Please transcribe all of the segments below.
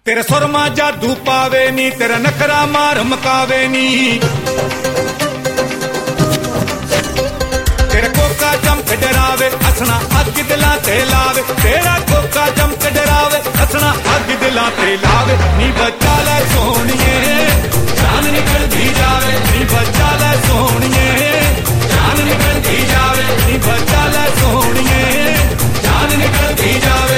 तेरा सुरमा जादू पावे नी, तेरा नखरा मार मकावे नी। तेरा कोका चमक डरावे, हसना अग दिलां ते लावे। तेरा कोका चमक डरावे, हसना अग दिलां ते लावे। नी बचा लै सोहणिए जान निकलदी जावे, नी बचा लै सोहणिए जान निकलदी जावे, नी बचा लै सोहणिए जान निकलदी जावे।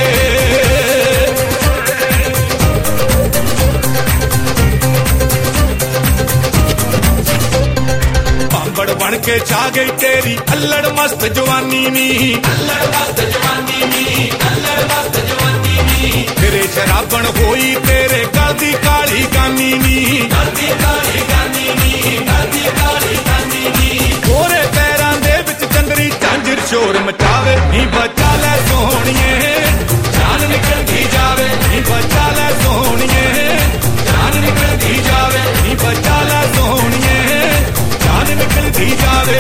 बन के छा गई तेरी अल्लड़ मस्त जवानी नी, अल्लड़ मस्त जवानी नी, अल्लड़ मस्त जवानी नी। तेरे शराबण होई तेरे गल दी काली गानी नी, गल दी काली गानी नी, गल दी काली गानी नी। गोरे पैरां दे विच चंदरी झांजर शोर मचावे। नी बचा लै सोहणिए जान निकलदी जावे, नी बचा लै सोहणिए जान निकलदी जावे, नी बचा लै सोहणिए जान निकलदी जावे।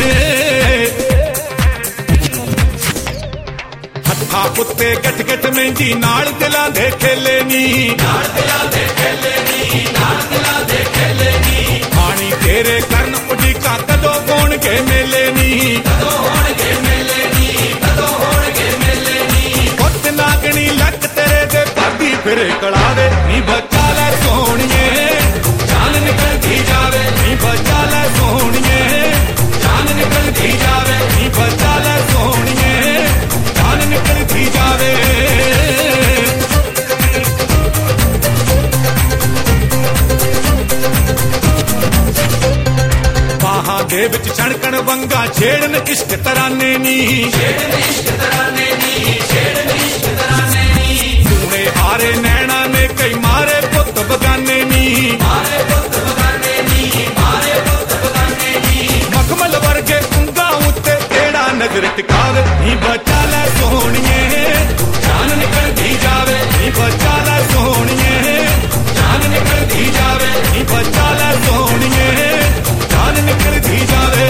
हत्था उत्ते गठ गठ मेहंदी नाल दिलां दे खेले नी, नाल दिलां दे खेले नी, नाल दिलां दे खेले नी। पानी तेरे करन उड़ीका कदों होणगे मेले नी, कदों होणगे मेले नी, कदों होणगे मेले नी। पुੱਤ नागणी लक तेरे दे भागी फिरे कड़ावे। नी बचा लै सोहणिए जान निकलदी जावे, नी बचा लै सोहणिए जान निकलदी जावे, नी बचा लै सोहणिए जान निकलदी जावे। बाहां दे विच छणकण वंगा छेड़न इश्क तराने नी, छेड़न इश्क तराने नी, छेड़न इश्क तराने नी। तूने हारे नैना ने कई मारे पुੱਤ बगाने नी, मारे पुੱਤ बगाने नी, मारे पुੱਤ बगाने नी। मखमल वर्गे उंगा उत्ते केड़ा नजर टिकावे। नी बचा लै सोहणिए जान निकलदी जावे, नी बचा लै सोहणिए जान निकलदी जावे, नी बचा लै सोहणिए जान निकलदी जावे।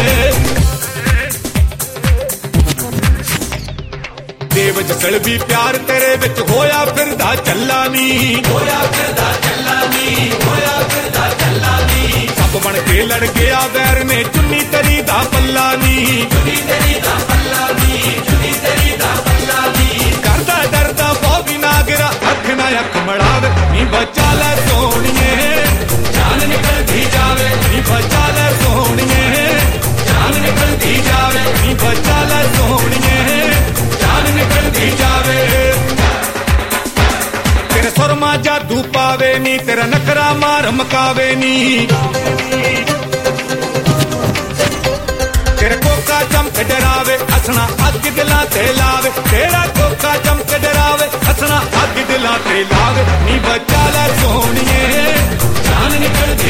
देवज सलबी प्यार तेरे विच होया फिरदा चल्ला नी, होया फिरदा चल्ला नी, होया फिरदा चल्ला नी। सब बन के लड़ गया वैर ने चुन्नी तरी दा पल्ला नी, चुन्नी तरी दा पल्ला नी, चुन्नी तरी दा पल्ला नी। करदा डरदा बॉबी नागरा अख ना अख मड़ावे। नी बचा लै सोहणिए जान निकलदी जावे, नी बचा लै सोहणिए जान निकलदी जावे, नी बचा लै सोहणिए जान निकलदी जावे। तेरा सुरमा जादू पावे नी, तेरा नखरा मार मकावे नी। तेरा कोका चमक डरावे, हसना अग दिलां ते लावे। तेरा कोका चमक डरावे, हसना अग दिलां ते लावे। नी बचा लै सोहणिए जान निकलदी